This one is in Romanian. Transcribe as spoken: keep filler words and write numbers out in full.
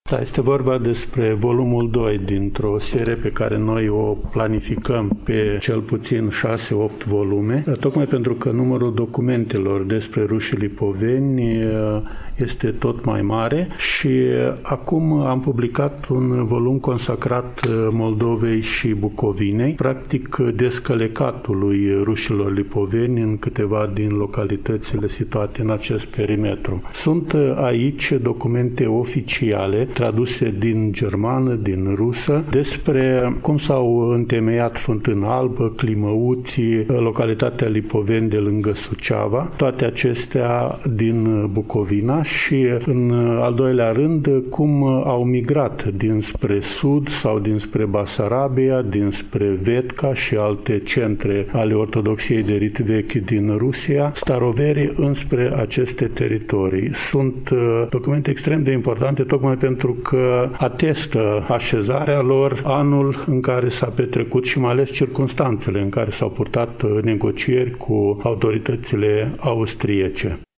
Da, este vorba despre volumul doi dintr-o serie pe care noi o planificăm pe cel puțin șase opt volume, tocmai pentru că numărul documentelor despre rușii lipoveni este tot mai mare și acum am publicat un volum consacrat Moldovei și Bucovinei, practic descălecatului rușilor lipoveni în câteva din localitățile situate în acest perimetru. Sunt aici documente oficiale traduse din germană, din rusă, despre cum s-au întemeiat Fântâna Albă, Climăuții, localitatea Lipoveni de lângă Suceava, toate acestea din Bucovina și, în al doilea rând, cum au migrat dinspre sud sau dinspre Basarabia, dinspre Vetca și alte centre ale ortodoxiei de rit vechi din Rusia, staroverii înspre aceste teritorii. Sunt documente extrem de importante tocmai pentru că atestă așezarea lor, anul în care s-a petrecut și mai ales circumstanțele în care s-au purtat negocieri cu autoritățile austriece.